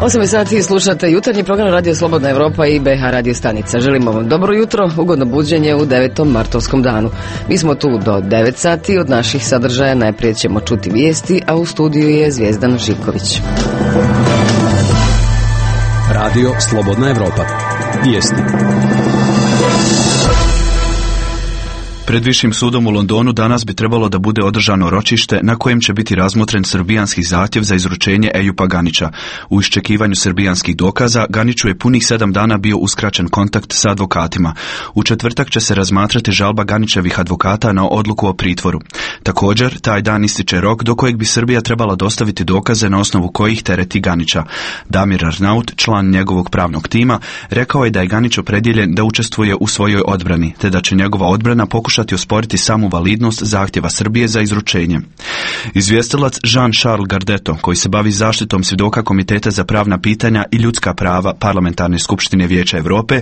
8 sati slušate jutarnji program Radio Slobodna Evropa i BH Radio stanica. Želimo vam dobro jutro, ugodno buđenje u 9. martovskom danu. Mi smo tu do 9 sati, od naših sadržaja najprije ćemo čuti vijesti, a u studiju je Zvijezdan Živković. Radio Slobodna Evropa. Vijesti. Pred Višim sudom u Londonu danas bi trebalo da bude održano ročište na kojem će biti razmotren srbijanski zahtjev za izručenje Ejupa Ganića. U iščekivanju srbijanskih dokaza, Ganiću je punih 7 dana bio uskraćen kontakt sa advokatima. U četvrtak će se razmatrati žalba Ganićevih advokata na odluku o pritvoru. Također, taj dan ističe rok do kojeg bi Srbija trebala dostaviti dokaze na osnovu kojih tereti Ganića. Damir Arnaut, član njegovog pravnog tima, rekao je da je Ganić opredjeljen da učestvuje u svojoj odbrani, te da će njegova odbrana pokušati osporiti samu validnost zahtjeva Srbije za izručenje. Izvjestilac Jean-Charles Gardeto, koji se bavi zaštitom svjedoka Komiteta za pravna pitanja i ljudska prava Parlamentarne skupštine Vijeća Europe,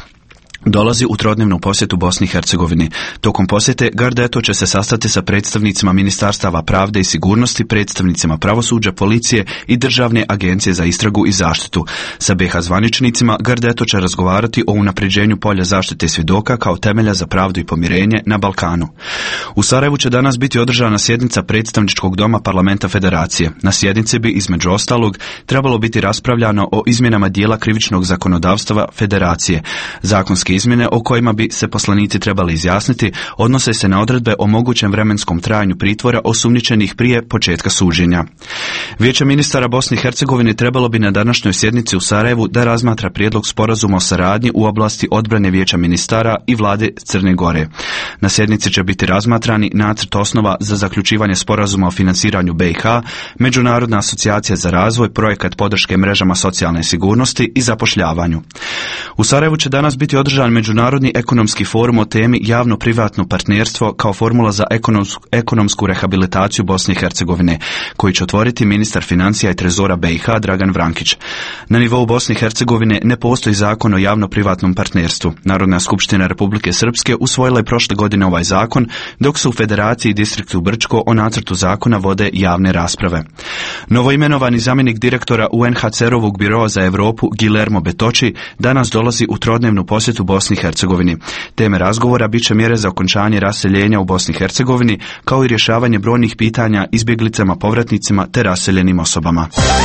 dolazi u trodnevnu posjetu Bosni i Hercegovini. Tokom posjete Gardeto će se sastati sa predstavnicima Ministarstava pravde i sigurnosti, predstavnicima pravosuđa, policije i Državne agencije za istragu i zaštitu. Sa BH zvaničnicima Gardeto će razgovarati o unapređenju polja zaštite svjedoka kao temelja za pravdu i pomirenje na Balkanu. U Sarajevu će danas biti održana sjednica predstavničkog doma Parlamenta Federacije. Na sjednici bi, između ostalog, trebalo biti raspravljano o izmjenama dijela krivičnog zakonodavstva Federacije. Zakonski izmjene o kojima bi se poslanici trebali izjasniti odnose se na odredbe o mogućem vremenskom trajanju pritvora osumnjičenih prije početka suđenja. Vijeće ministara Bosne i Hercegovine trebalo bi na današnjoj sjednici u Sarajevu da razmatra prijedlog sporazuma o saradnji u oblasti odbrane Vijeća ministara i vlade Crne Gore. Na sjednici će biti razmatrani nacrt osnova za zaključivanje sporazuma o financiranju BiH, Međunarodna asocijacija za razvoj, projekat podrške mrežama socijalne sigurnosti i zapošljavanju. U Sarajevu će danas biti održan Međunarodni ekonomski forum o temi javno-privatno partnerstvo kao formula za ekonomsku rehabilitaciju Bosne i Hercegovine, koji će otvoriti ministar financija i trezora BiH Dragan Vrankić. Na nivou Bosne i Hercegovine ne postoji zakon o javno-privatnom partnerstvu. Narodna skupština Republike Srpske usvojila je prošle godine ovaj zakon, dok se u Federaciji i distriktu Brčko o nacrtu zakona vode javne rasprave. Novoimenovani zamjenik direktora UNHCR-ovog biroa za Europu Guillermo Betoči danas dolazi u trodnevnu posjetu Bosni i Hercegovini. Teme razgovora bit će mjere za okončanje raseljenja u Bosni i Hercegovini, kao i rješavanje brojnih pitanja izbjeglicama, povratnicima te raseljenim osobama.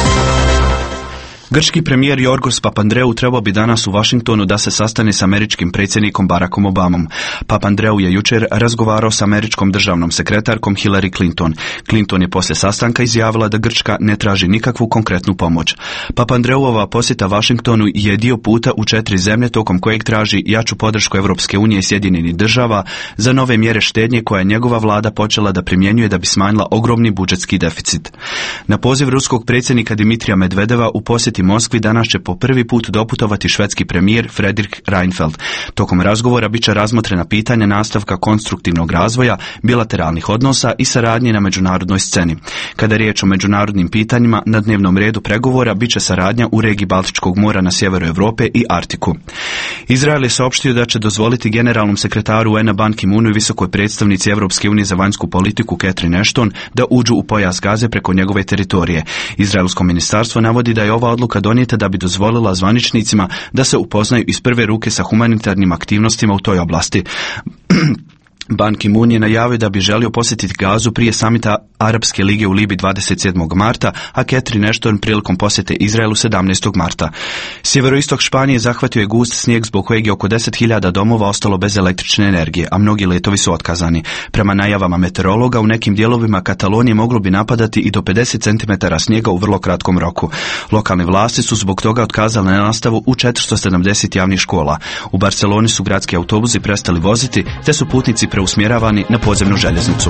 Grčki premijer Jorgos Papandreou trebao bi danas u Washingtonu da se sastane s američkim predsjednikom Barackom Obamom. Papandreou je jučer razgovarao s američkom državnom sekretarkom Hillary Clinton. Clinton je poslije sastanka izjavila da Grčka ne traži nikakvu konkretnu pomoć. Papandreouova posjeta Washingtonu je dio puta u 4 zemlje tokom kojeg traži jaču podršku Europske unije i Sjedinjenih država za nove mjere štednje koje je njegova vlada počela da primjenjuje da bi smanjila ogromni budžetski deficit. Na poziv ruskog predsjednika Dimitrija Medvedeva u posjeti Moskvi danas će po prvi put doputovati švedski premijer Fredrik Reinfeldt. Tokom razgovora bit će razmotrena pitanja nastavka konstruktivnog razvoja, bilateralnih odnosa i saradnje na međunarodnoj sceni. Kada je riječ o međunarodnim pitanjima, na dnevnom redu pregovora bit će saradnja u regiji Baltičkog mora na sjeveru Europe i Arktiku. Izrael je saopštio da će dozvoliti generalnom sekretaru UN-a Ban Ki-moonu i visokoj predstavnici Europske unije za vanjsku politiku Catherine Ashton da uđu u pojas Gaze preko njegove teritorije. Izraelsko ministarstvo navodi da je ova odluka donijeta da bi dozvolila zvaničnicima da se upoznaju iz prve ruke sa humanitarnim aktivnostima u toj oblasti. Ban Ki-moon je najavio da bi želio posjetiti Gazu prije samita Arapske lige u Libiji 27. marta, a Catherine Ashton prilikom posjete Izraelu 17. marta. Sjeveroistok Španije zahvatio je gust snijeg zbog kojeg je oko 10.000 domova ostalo bez električne energije, a mnogi letovi su otkazani. Prema najavama meteorologa, u nekim dijelovima Katalonije moglo bi napadati i do 50 cm snijega u vrlo kratkom roku. Lokalne vlasti su zbog toga otkazale nastavu u 470 javnih škola. U Barceloni su gradski autobusi prestali voziti, te su putnici preusmjeravani na podzemnu željeznicu.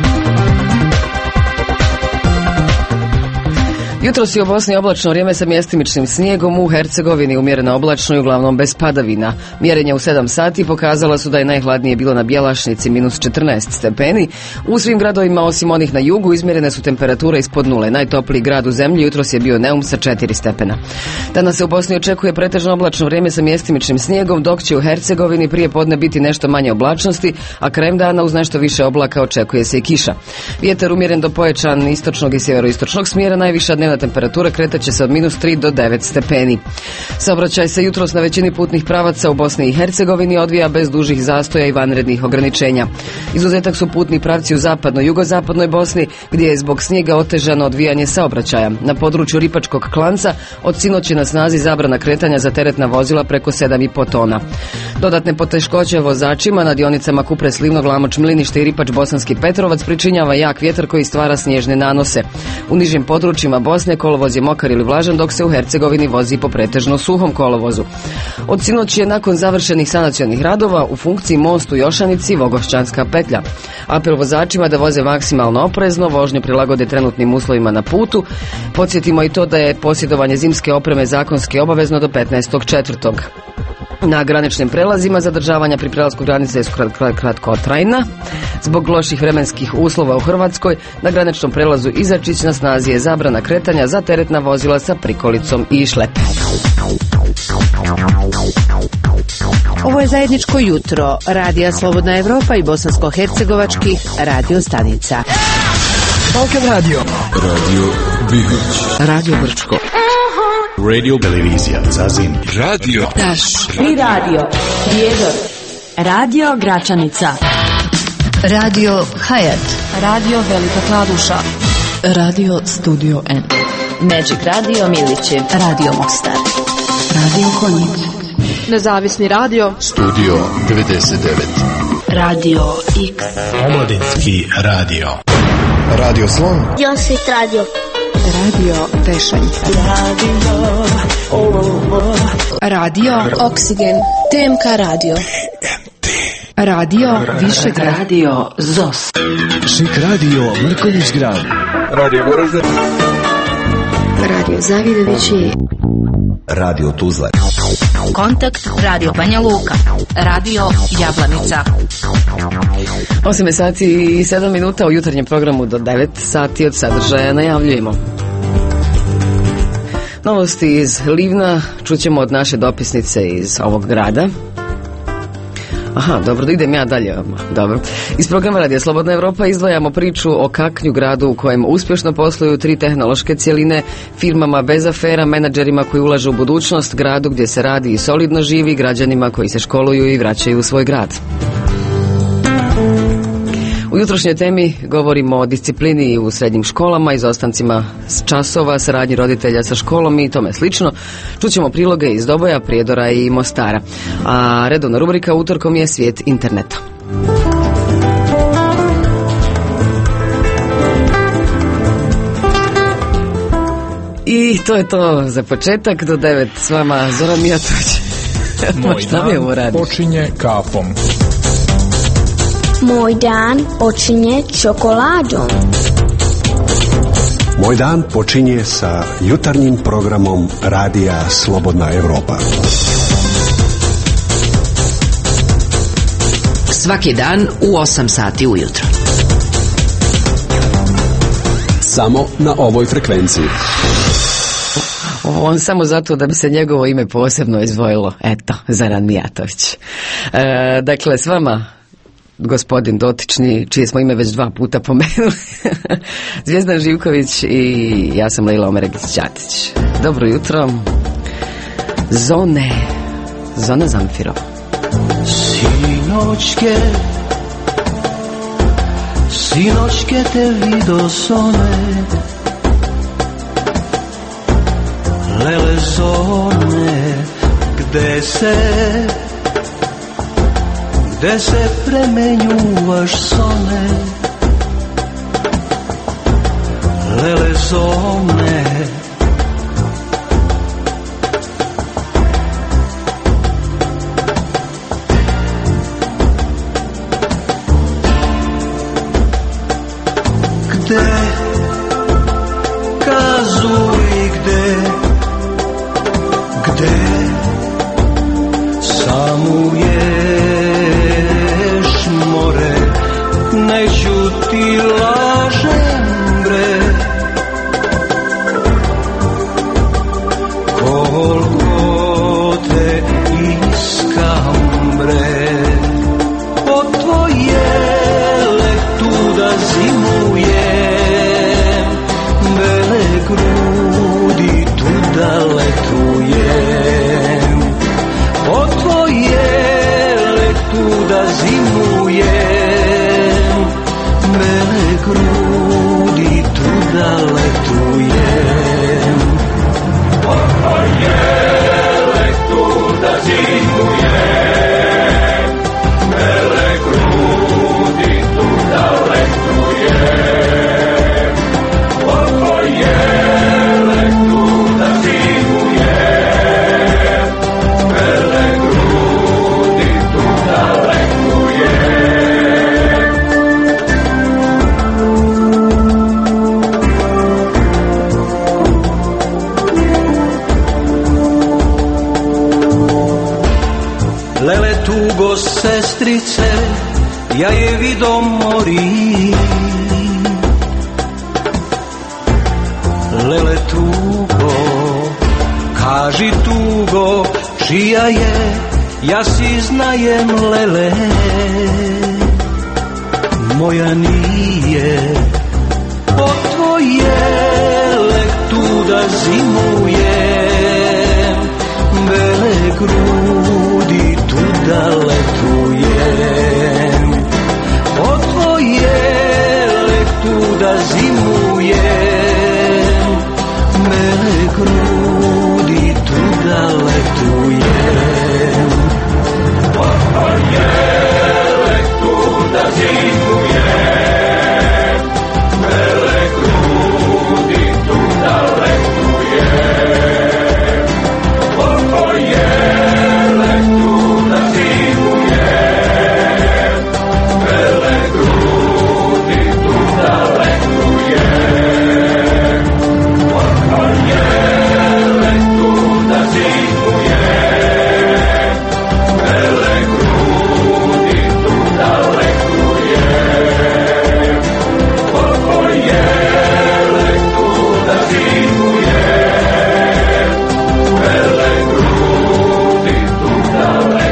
Jutros je u Bosni oblačno vrijeme sa mjestimičnim snijegom, u Hercegovini umjereno oblačno i uglavnom bez padavina. Mjerenja u 7 sati pokazala su da je najhladnije bilo na Bjelašnici -14 stepeni. U svim gradovima osim onih na jugu izmjerene su temperature ispod nule. Najtopliji grad u zemlji jutros je bio Neum sa 4 stepena. Danas se u Bosni očekuje pretežno oblačno vrijeme sa mjestimičnim snijegom, dok će u Hercegovini prije podne biti nešto manje oblačnosti, a krajem dana uz nešto više oblaka očekuje se i kiša. Vjetar umjeren do pojačan istočnog i sjeveroistočnog smjera, najviša dnevna dnevna temperatura kretaće se od -3 do 9 stepeni. Saobraćaj se jutros na većini putnih pravaca u Bosni i Hercegovini odvija bez dužih zastoja i vanrednih ograničenja. Izuzetak su putni pravci u zapadnoj jugozapadnoj Bosni, gdje je zbog snijega otežano odvijanje saobraćaja. Na području Ripačkog klanca od sinoć je na snazi zabrana kretanja za teretna vozila preko 7,5 tona. Dodatne poteškoće vozačima na dionicama Kupres Livnog, Lamoč Mlinište i Ripač Bosanski Petrovac pričinjava jak vjetar koji stvara snježne nanose. U nižim područjima Bosne kolovoz je mokar ili vlažan, dok se u Hercegovini vozi po pretežno suhom kolovozu. Od sinoć je nakon završenih sanacionih radova u funkciji most u Jošanici Vogošćanska petlja. Apel vozačima da voze maksimalno oprezno, vožnju prilagode trenutnim uslovima na putu. Podsjetimo i to da je posjedovanje zimske opreme zakonski obavezno do 15.4. Na graničnim prelazima zadržavanja pri prelasku granice je kratkotrajna. Zbog loših vremenskih uslova u Hrvatskoj na graničnom prelazu Izačić na snazi je zabrana kretanja za teretna vozila sa prikolicom i šlepom. Ovo je zajedničko jutro Radija Slobodna Evropa i bosansko-hercegovačkih radio stanica. Balkan Radio, Radio Bihać, Radio Brčko, Radio Televizija Zazin, Radio Taš, Pri Radio Prijedor, Radio Gračanica, Radio Hayat, Radio Velika Kladuša, Radio Studio N, Magic Radio Milići, Radio Mostar, Radio Konjic, Nezavisni radio Studio 99, Radio X, Omladinski radio, Radio Slon, Josit radio, Radio Pešanica, Radio Oksigen, TMK radio, Radio Višegrad, Radio ZOS, Šik radio Mrkonjić grad, Radio Goražde, Radio Zavidovići, Radio Tuzla, Kontakt Radio Banja Luka, Radio Jablanica. 8 sati i 7 minuta u jutarnjem programu do 9 sati od sadržaja najavljujemo. Novosti iz Livna čućemo od naše dopisnice iz ovog grada. Aha, dobro, da idem ja dalje. Dobro. Iz programa Radija Slobodna Evropa izdvajamo priču o Kaknju, gradu u kojem uspješno posluju 3 tehnološke cjeline, firmama bez afera, menadžerima koji ulažu u budućnost, gradu gdje se radi i solidno živi, građanima koji se školuju i vraćaju u svoj grad. U jutrošnjoj temi govorimo o disciplini u srednjim školama, izostancima s časova, saradnji roditelja sa školom i tome slično. Čućemo priloge iz Doboja, Prijedora i Mostara. A redovna rubrika utorkom je Svijet interneta. I to je to za početak. Do 9 s vama Zoran Mijatović. Moj dan počinje kafom. Moj dan počinje čokoladom. Moj dan počinje sa jutarnjim programom Radija Slobodna Evropa. Svaki dan u 8 sati ujutro. Samo na ovoj frekvenciji. On samo zato da bi se njegovo ime posebno izdvojilo. Eto, Zoran Mijatović. Dakle, s vama gospodin dotični, čije smo ime već 2 puta pomenuli, Zvijezdan Živković i ja sam Lejla Omeregić-Ćatić. Dobro jutro. Zona Zamfiro. Sinoćke te vido sone, lele zone, gde se premenjuvaš sone, lele zone. Gde, kazuj gde samuješ more, neću ti lažem bre, koliko te iskam bre, od tvoje letuda zimuje. tugo sestrice, ja je vido mori. Lele tugo, kaži tugo, čija je, ja si znajem lele. Moja nije, od tvoje lek tuda zimujem, bele grudi tuda letujem. Od tvoje lek tuda zimujem, bele grudi tuda letujem. Od tvoje lek tuda zimujem, bele grudi tuda letujem. Od tvoje lek tuda zimujem, bele grudi tuda letujem. Od tvoje lek tuda zimujem, bele grudi tuda letujem. Od tvoje lek tuda zimujem, bele grudi tuda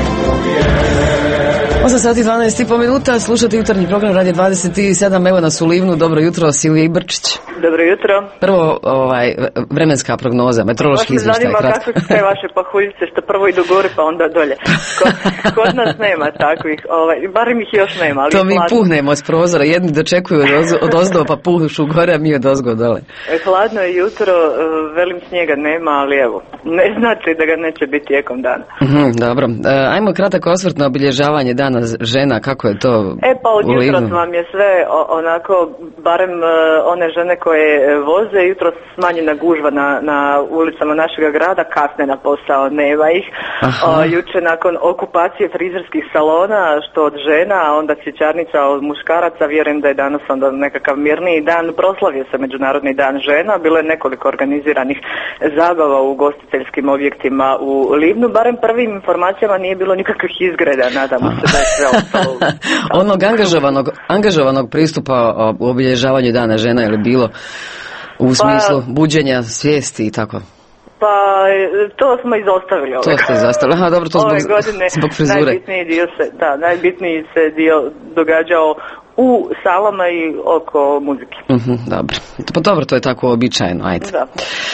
letujem. 8 sati 12,5 minuta, slušate jutarnji program Radio 27, evo nas u Livnu, dobro jutro, Silvija Ibrčić. Dobro jutro. Prvo, vremenska prognoza, meteorološki izvještaj. Baš me zanima kako su te vaše pahuljice, što prvo idu gore pa onda dolje. Kod nas nema takvih, barem ih još nema. Ali to mi puhnemo s prozora, jedni dočekuju od ozdo pa pušu gore, a mi od ozgo dole. Hladno je jutro, velim snijega nema, ali evo, ne znači da ga neće biti tijekom dana. Dobro, ajmo kratak osvrt na obilježavanje dana žena, kako je to pa od jutros vam je sve onako, barem one žene koje voze, jutros smanjena gužva na ulicama našega grada, kasne na posao, nema ih. Juče nakon okupacije frizerskih salona, što od žena, a onda cvjećarnica od muškaraca, vjerujem da je danas onda nekakav mirniji dan, proslavio se Međunarodni dan žena, bilo je nekoliko organiziranih zabava u ugostiteljskim objektima u Livnu, barem prvim informacijama nije bilo nikakvih izgreda, nadamo se da je sve ostalo. Onog angažovanog pristupa u obilježavanju dana žena je li bilo u smislu buđenja svijesti i tako? Pa to smo izostavili ove. To ste izostavili, aha dobro, to zbog frizure. Najbitniji se dio događao u salama i oko muzike. Dobro. Pa dobro, to je tako uobičajeno, ajde. Da.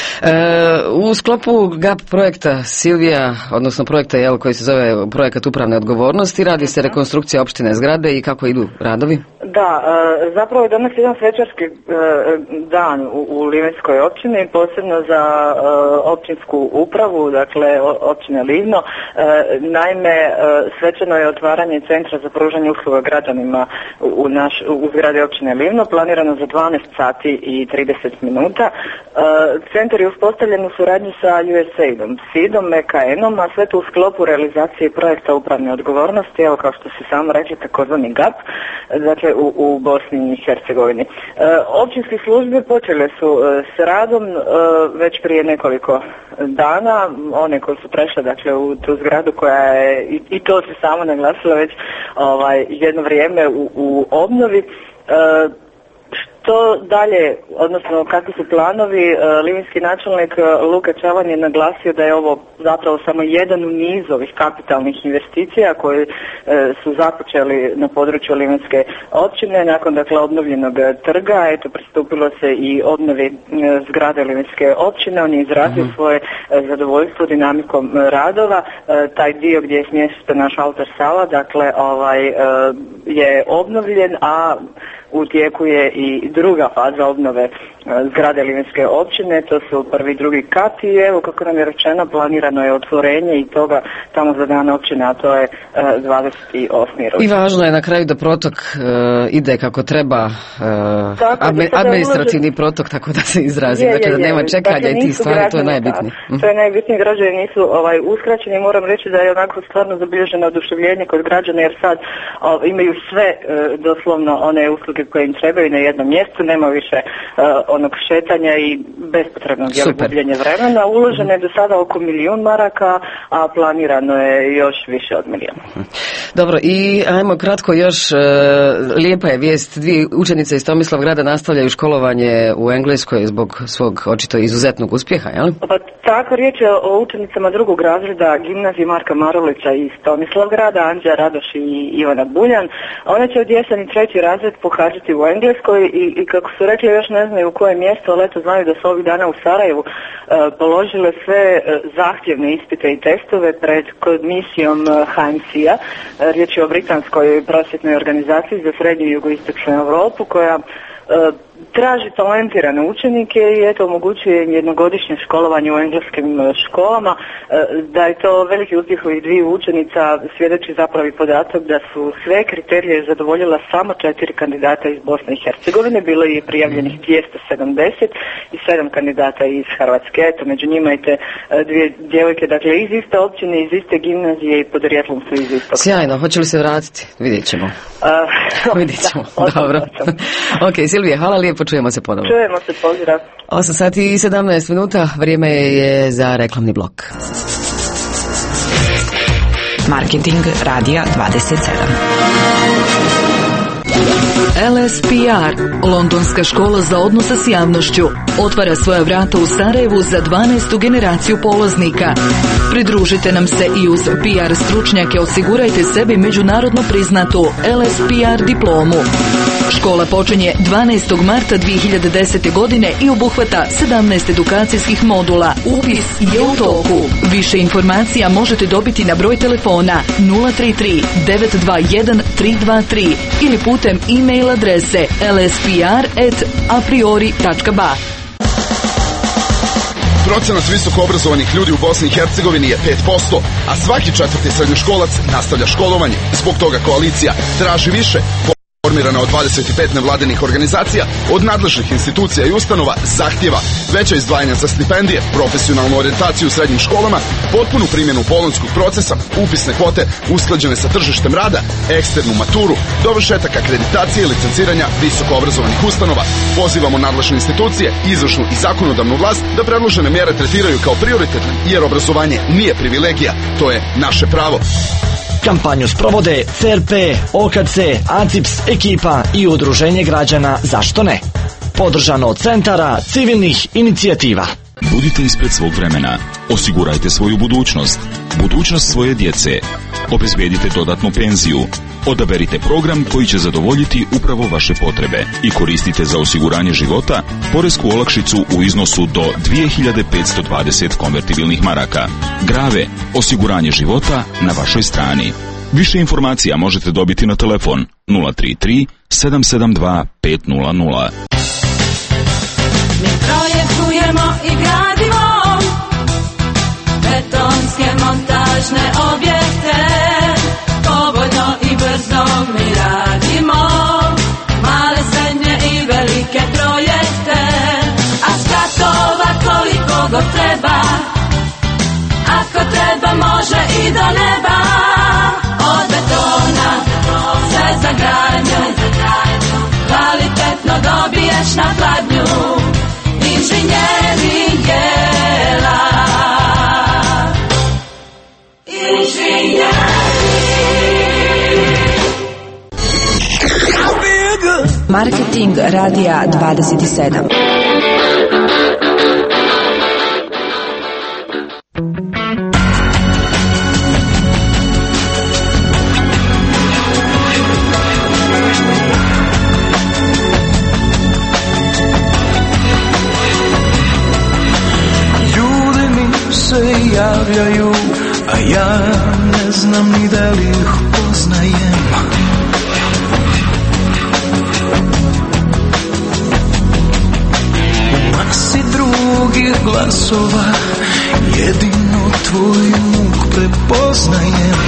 U sklopu GAP projekta Silvija, odnosno projekta koji se zove Projekat upravne odgovornosti, radi se rekonstrukcija opštine zgrade i kako idu radovi? Da, zapravo je danas jedan svečarski dan u Livenskoj općini, posebno za općinsku upravu, dakle općine Livno. Naime, svečano je otvaranje centra za pružanje usluga građanima u zgradi općine Livno, planirano za 12 sati i 30 minuta. Centar je uspostavljen u suradnji sa USAID-om, SID-om, EKN-om, a sve to u sklopu realizacije projekta upravne odgovornosti, evo kao što ste samo rekli, takozvani GAP, dakle u Bosni i Hercegovini. Općinske službe počele su s radom već prije nekoliko dana, one koje su prešle dakle u tu zgradu koja je, i to se samo naglasilo već jedno vrijeme u obnovi. Što dalje, odnosno kakvi su planovi, livinski načelnik Luka Čavan je naglasio da je ovo zapravo samo jedan u nizu ovih kapitalnih investicija koje su započeli na području Livinske općine nakon dakle obnovljenog trga. Eto, pristupilo se i obnovi zgrade Livinske općine, on je izrazio svoje zadovoljstvo dinamikom radova. Taj dio gdje je smješten naš altar sala, dakle je obnovljen, a u tijeku je i druga faza obnove zgrade Livinske općine, to su prvi i drugi kat i evo kako nam je rečeno planirano je otvorenje i toga tamo za dan općine, a to je 28. rujna. I važno je na kraju da protok ide kako treba, administrativni protok, tako da se izrazi, dakle da nema čekanja i tih stvari, to je najbitnije. To je najbitnije, građani nisu uskraćeni, moram reći da je onako stvarno zabilježeno oduševljenje kod građana jer sad imaju sve doslovno one usluge koje im trebaju na jednom mjestu, nema više slobodnog šetanja i bespotrebnog gubljenja vremena. Uloženo je do sada oko 1.000.000 maraka, a planirano je još više od 1.000.000. Dobro, i ajmo kratko još, lijepa je vijest, 2 učenice iz Tomislavgrada nastavljaju školovanje u Engleskoj zbog svog očito izuzetnog uspjeha, jel? Pa tako, riječ je o učenicama drugog razreda gimnazije Marka Marulića iz Tomislavgrada, Anđa Radoš i Ivana Buljan. One će od jeseni 3. razred pohađati u Engleskoj i kako su rekli još ne znaju u koje mjesto, ali eto znaju da su ovih dana u Sarajevu položile sve zahtjevne ispite i testove pred komisijom HMC-a. Riječ je o britanskoj prosvjetnoj organizaciji za srednju i jugoistočnu Europu koja traži talentirane učenike i eto omogućuje jednogodišnje školovanje u engleskim školama. Da je to veliki uspjeh ovih 2 učenica svjedoči zapravo i podatak da su sve kriterije zadovoljila samo 4 kandidata iz Bosne i Hercegovine. Bilo je prijavljenih 270 i 7 kandidata iz Hrvatske. Eto, među njima i te 2 djevojke, dakle iz iste općine, iz iste gimnazije i podrijetlom su iz istog. Sjajno, hoće li se vratiti? Vidjet ćemo. Vidjet ćemo, dobro. Ok, Silvija, hvala lijepo, čujemo se ponovno. Čujemo se, pozdrav. 8 sati i 17 minuta, vrijeme je za reklamni blok. Marketing radija 27. LSPR, Londonska škola za odnose s javnošću, otvara svoja vrata u Sarajevu za 12. generaciju polaznika. Pridružite nam se i uz PR stručnjake osigurajte sebi međunarodno priznatu LSPR diplomu. Škola počinje 12. marta 2010. godine i obuhvata 17 edukacijskih modula. Upis je u toku. Više informacija možete dobiti na broj telefona 033 921 323 ili putem e-mail adrese lspr@apriori.ba. Procenat visoko obrazovanih ljudi u Bosni i Hercegovini je 5%, a svaki 4. srednjoškolac nastavlja školovanje. Zbog toga koalicija traži više. Formirana od 25 nevladinih organizacija, od nadležnih institucija i ustanova zahtjeva veća izdvajanja za stipendije, profesionalnu orijentaciju u srednjim školama, potpunu primjenu bolonjskog procesa, upisne kvote usklađene sa tržištem rada, eksternu maturu, dovršetak akreditacije i licenciranja visoko obrazovanih ustanova. Pozivamo nadležne institucije, izvršnu i zakonodavnu vlast da predložene mjere tretiraju kao prioritetne, jer obrazovanje nije privilegija, to je naše pravo. Kampanju sprovode CRP, OKC, ACIPS, ekipa i udruženje građana Zašto ne? Podržano od centara civilnih inicijativa. Budite ispred svog vremena. Osigurajte svoju budućnost. Budućnost svoje djece. Obezbedite dodatnu penziju. Odaberite program koji će zadovoljiti upravo vaše potrebe i koristite za osiguranje života poresku olakšicu u iznosu do 2520 konvertibilnih maraka. Grave, osiguranje života na vašoj strani. Više informacija možete dobiti na telefon 033 772 500. Mi projektujemo i gradimo betonske montažne objekte. Povoljno i brzo mi radimo male, srednje i velike projekte. A skatova koliko god treba, ako treba može i do neba. Od betona sve za gradnju, kvalitetno dobiješ na pladnju. Inženjering jela, Marketing radija 27. Javljaju, a ja ne znam ni da li ih poznajem. U masi drugih glasova jedino tvoj muk prepoznajem.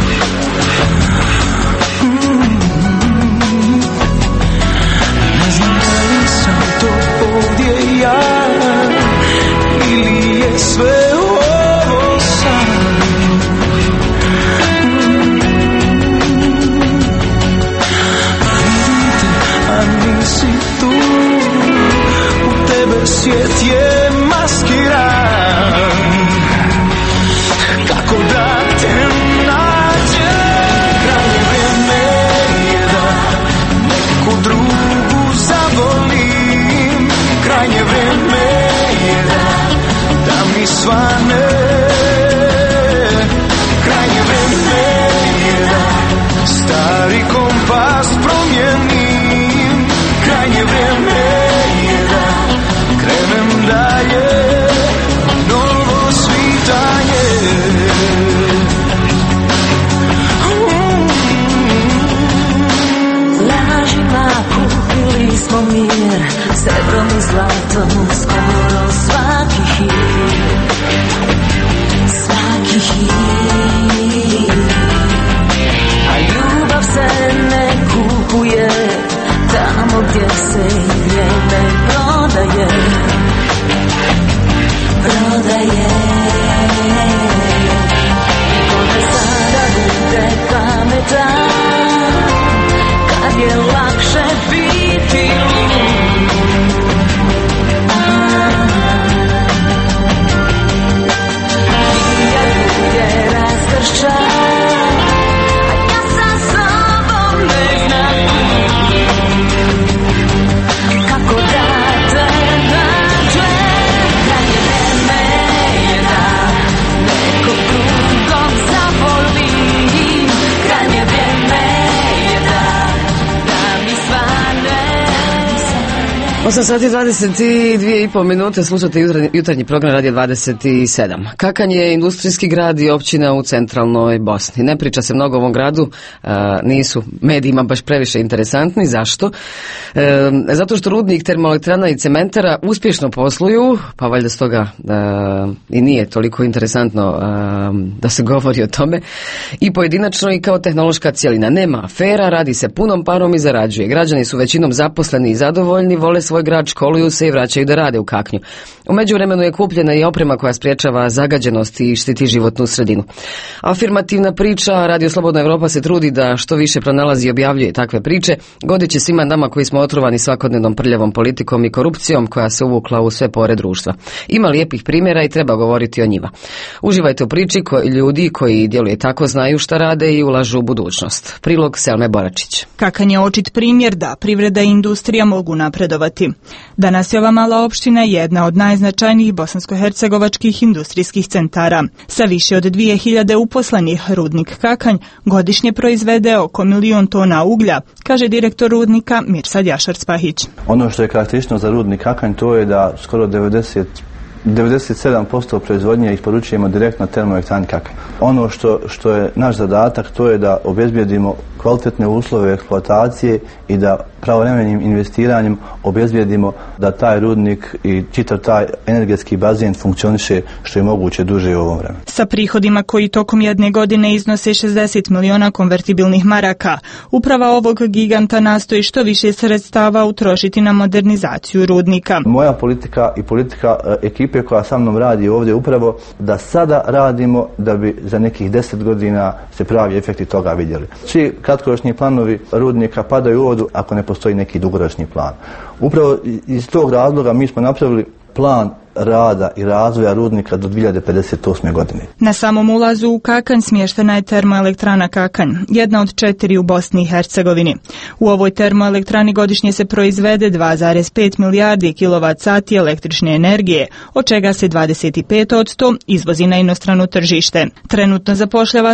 Ne znam da li sam to ovdje ja ili je sve 8 sati 22,5 minute, slušate jutarnji program Radio 27. Kakanj je industrijski grad i općina u centralnoj Bosni. Ne priča se mnogo o ovom gradu, nisu medijima baš previše interesantni. Zašto? Zato što rudnik, termoelektrana i cementara uspješno posluju, pa valjda stoga i nije toliko interesantno da se govori o tome. I pojedinačno i kao tehnološka cjelina. Nema afera, radi se punom parom i zarađuje. Građani su većinom zaposleni i zadovoljni, vole svoj grad, školuju se i vraćaju da rade u Kaknju. U međuvremenu je kupljena i oprema koja sprječava zagađenost i štiti životnu sredinu. Afirmativna priča, Radio Slobodna Evropa se trudi da što više pronalazi i objavljuje takve priče, godeći svima nama koji smo otrovani svakodnevnom prljavom politikom i korupcijom koja se uvukla u sve pore društva. Ima lijepih primjera i treba govoriti o njima. Uživajte u priči ljudi koji djeluje tako znaju šta rade i ulažu u budućnost. Prilog Selme Boračić. Kakanj je očit primjer da privreda i industrija mogu napredovati. Danas je ova mala opština jedna od najznačajnijih bosansko-hercegovačkih industrijskih centara. Sa više od 2000 uposlenih rudnik Kakanj godišnje proizvede oko 1.000.000 tona uglja, kaže direktor rudnika Mirsad Jašar-Spahić. Ono što je karakteristično za rudnik Kakanj to je da skoro 97% proizvodnje isporučujemo direktno termoelektrani Kakanj. Ono što je naš zadatak to je da obezbijedimo kvalitetne uslove eksploatacije i da pravovremenim investiranjem obezbijedimo da taj rudnik i čitav taj energetski bazen funkcioniše što je moguće duže u ovom vremenu. Sa prihodima koji tokom jedne godine iznose 60 miliona konvertibilnih maraka, uprava ovog giganta nastoji što više sredstava utrošiti na modernizaciju rudnika. Moja politika i politika ekipe koja sa mnom radi ovdje upravo da sada radimo da bi za nekih 10 godina se pravi efekti toga vidjeli. Svi kratkoročni planovi rudnika padaju u vodu ako ne postoji neki dugoročni plan. Upravo iz tog razloga mi smo napravili plan rada i razvoja rudnika do 2058. godine. Na samom ulazu u Kakanj smještena je termoelektrana Kakanj, jedna od 4 u Bosni i Hercegovini. U ovoj termoelektrani godišnje se proizvede 2,5 milijardi kilovat-sati električne energije, od čega se 25% izvozi na inostrano tržište. Trenutno zapošljava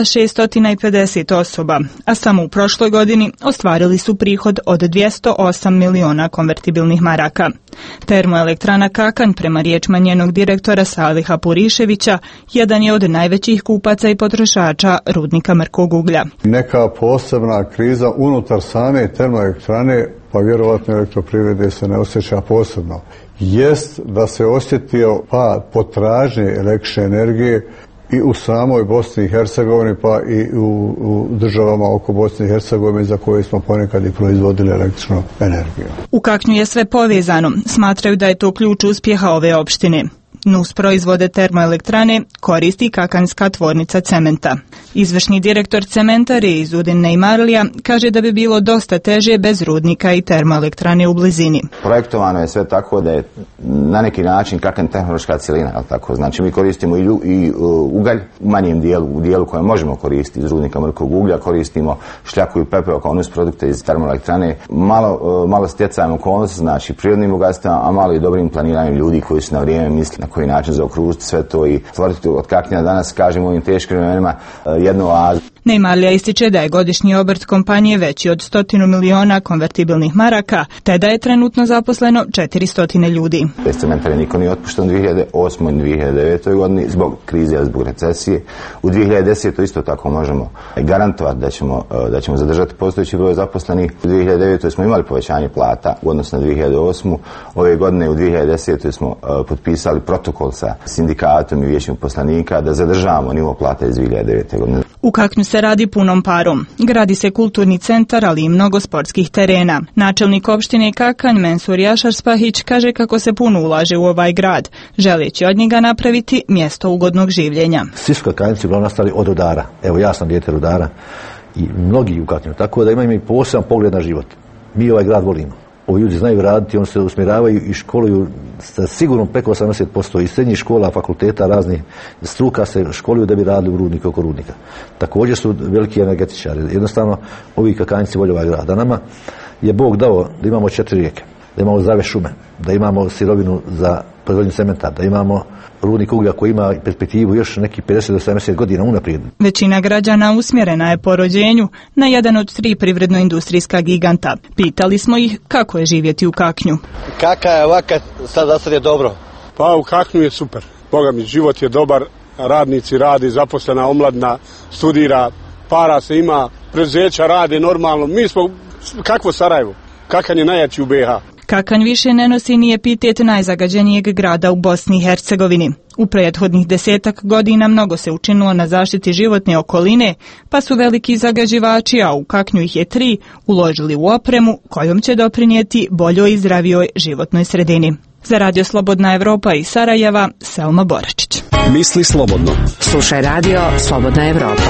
650 osoba, a samo u prošloj godini ostvarili su prihod od 208 miliona konvertibilnih maraka. Termoelektrana Kakanj, prema riječima njenog direktora Saliha Puriševića, jedan je od najvećih kupaca i potrošača rudnika mrkog uglja. Neka posebna kriza unutar same termoelektrane, pa vjerovatno elektroprivrede se ne osjeća posebno. Jest da se osjetio pad potražnje električne energije i u samoj Bosni i Hercegovini, pa i u državama oko Bosne i Hercegovine za koje smo ponekad i proizvodili električnu energiju. U Kaknju je sve povezano. Smatraju da je to ključ uspjeha ove opštine. Nus proizvode termoelektrane koristi kakanjska tvornica cementa. Izvršni direktor cementare Izudin Nejmarlija kaže da bi bilo dosta teže bez rudnika i termoelektrane u blizini. Projektovano je sve tako da je na neki način Kakanj tehnološka cjelina, tako? Znači mi koristimo i ugalj u manjem dijelu, u dijelu koje možemo koristiti iz rudnika mrkog uglja, koristimo šljaku i pepeo kao nusprodukte iz termoelektrane, malo stjecajem okolnosti, znači prirodnim bogatstvima, a malo i dobrim planiranjem ljudi koji su na vrijeme mislili na koji način zaokružiti sve to i stvoriti od Kaknja danas, kažemo, u ovim teškim vremenima jednu oazu. Nejmarlija ističe da je godišnji obrt kompanije veći od 100 miliona konvertibilnih maraka, te da je trenutno zaposleno 400 ljudi. Bez cementare niko nije otpušten u 2008. i 2009. godini zbog krize, zbog recesije. U 2010. isto tako možemo garantovati da ćemo zadržati postojeći broj zaposlenih. U 2009. smo imali povećanje plata u odnosu na 2008. Ove godine u 2010. smo potpisali protokol sa sindikatom i vijećem poslanika da zadržavamo nivo plata iz 2009. godine. U Kaknju se radi punom parom. Gradi se kulturni centar, ali i mnogo sportskih terena. Načelnik opštine Kakanj Mensur Jašar-Spahić kaže kako se puno ulaže u ovaj grad, želeći od njega napraviti mjesto ugodnog življenja. Svi su Kakanjci uglavnom nastali od rudara. Evo, ja sam dijete rudara i mnogi u Kaknju, tako da imaju i poseban pogled na život. Mi ovaj grad volimo. Ovi ljudi znaju raditi, oni se usmjeravaju i školuju sa sigurno preko 80% iz srednjih škola, fakulteta, raznih struka se školuju da bi radili u rudniku oko rudnika. Također su veliki energetičari. Jednostavno, ovi Kakanjci vole ovaj grad. A nama je Bog dao da imamo 4 rijeke. da imamo zdrave šume, da imamo sirovinu za proizvodnju cementa, da imamo rudnik uglja koji ima perspektivu još nekih 50 do 70 godina unaprijed. Većina građana usmjerena je po rođenju na jedan od 3 privredno-industrijska giganta. Pitali smo ih kako je živjeti u Kaknju. Kaka je ovaka, sad je dobro? Pa u Kaknju je super. Boga mi, život je dobar, radnici radi, zaposlena omladina studira, para se ima, preduzeća rade normalno. Mi smo, kakvo Sarajevo? Kakan je najjači u BiH. Kakanj više ne nosi ni epitet najzagađenijeg grada u Bosni i Hercegovini. U prethodnih 10 godina mnogo se učinilo na zaštiti životne okoline, pa su veliki zagađivači, a u Kaknju ih je 3, uložili u opremu kojom će doprinijeti boljoj i zdravijoj životnoj sredini. Za Radio Slobodna Evropa iz Sarajeva, Selma Boračić. Misli slobodno. Slušaj Radio Slobodna Evropa.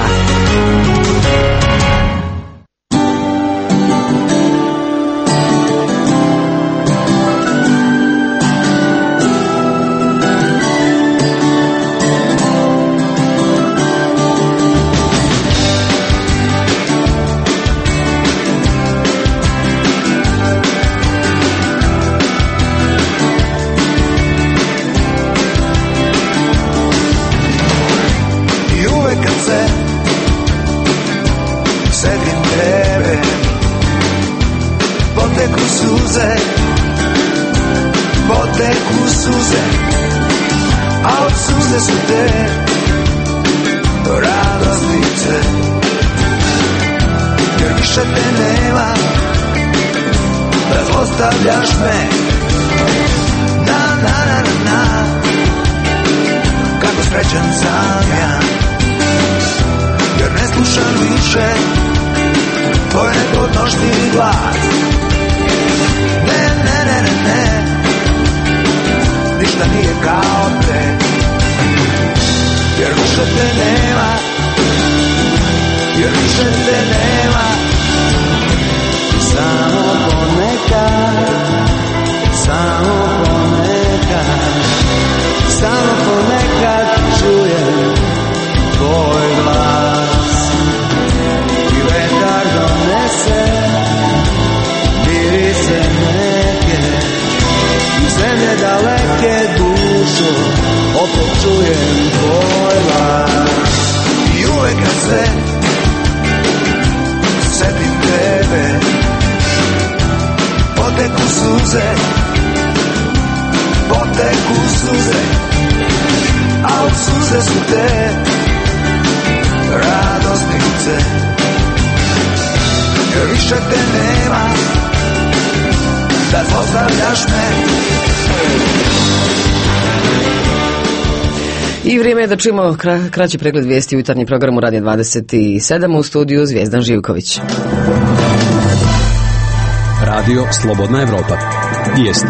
Poteku suze, a od suze su te radosnice, jer više te nema, da zlostavljaš me. Na, na, na, na, na, kako srećan sam ja, jer ne slušam više tvoj nepodnošljivi glas. Ne, ne, ne, ne, ne, ništa nije kao te, jer više te nema, jer više te nema. Samo ponekad, samo ponekad, samo ponekad čujem tvoj glas i vetar donese mirise neke i zemlje daleke, dušo opet čujem tvoj glas. I uvek kad se setim tebe, poteku suze, poteku suze, a od suze su te radosnice, jer više te nema, da zlostavljaš me. I vrijeme je da čujemo kraći pregled vijesti u jutarnji program u Radio 27, u studiju Zvijezdan Živković. Radio Slobodna Evropa. Vijesti.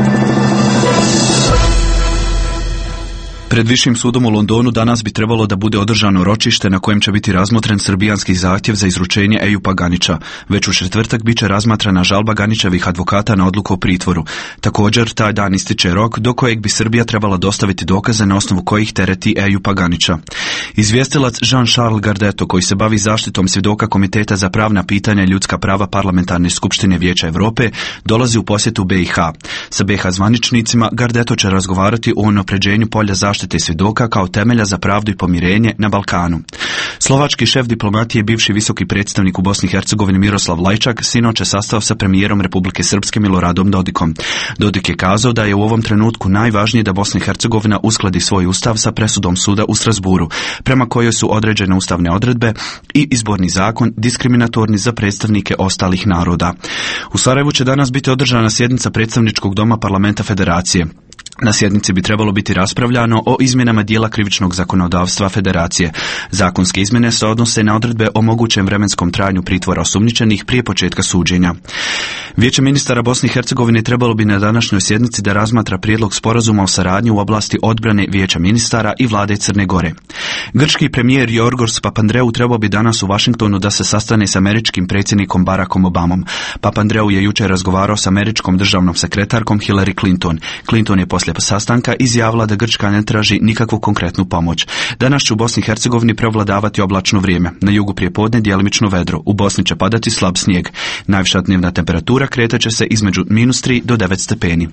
Pred Višim sudom u Londonu danas bi trebalo da bude održano ročište na kojem će biti razmotren srbijanski zahtjev za izručenje Ejupa Ganića. Već u četvrtak bit će razmatrana žalba Ganićevih advokata na odluku o pritvoru. Također, taj dan ističe rok do kojeg bi Srbija trebala dostaviti dokaze na osnovu kojih tereti Ejupa Ganića. Izvjestilac Jean-Charles Gardeto, koji se bavi zaštitom svjedoka Komiteta za pravna pitanja i ljudska prava Parlamentarne skupštine Vijeća Europe, dolazi u posjetu BiH. Sa BiH zvaničnicima Gardeto će razgovarati o unapređenju polja zaštite svjedoka kao temelja za pravdu i pomirenje na Balkanu. Slovački šef diplomatije, bivši visoki predstavnik u Bosni i Hercegovini Miroslav Lajčak, sinoć je sastao sa premijerom Republike Srpske Miloradom Dodikom. Dodik je kazao da je u ovom trenutku najvažnije da Bosna i Hercegovina uskladi svoj ustav sa presudom suda u Strasburu, prema kojoj su određene ustavne odredbe i izborni zakon diskriminatorni za predstavnike ostalih naroda. U Sarajevu će danas biti održana sjednica predstavničkog doma Parlamenta Federacije. Na sjednici bi trebalo biti raspravljano o izmjenama dijela krivičnog zakonodavstva Federacije. Zakonske izmjene se odnose na odredbe o mogućem vremenskom trajanju pritvora osumnjičenih prije početka suđenja. Vijeće ministara Bosne i Hercegovine trebalo bi na današnjoj sjednici da razmatra prijedlog sporazuma o saradnji u oblasti odbrane Vijeća ministara i vlade Crne Gore. Grčki premijer Yorgos Papandreou trebao bi danas u Washingtonu da se sastane s američkim predsjednikom Barackom Obamom. Papandreou je jučer razgovarao s američkom državnom sekretarkom Hillary Clinton. Clinton je poslije poslije sastanka izjavila da Grčka ne traži nikakvu konkretnu pomoć. Danas će u Bosni i Hercegovini prevladavati oblačno vrijeme. Na jugu prijepodne djelimično vedro. U Bosni će padati slab snijeg. Najviša dnevna temperatura kretaće se između -3 do 9 stepeni.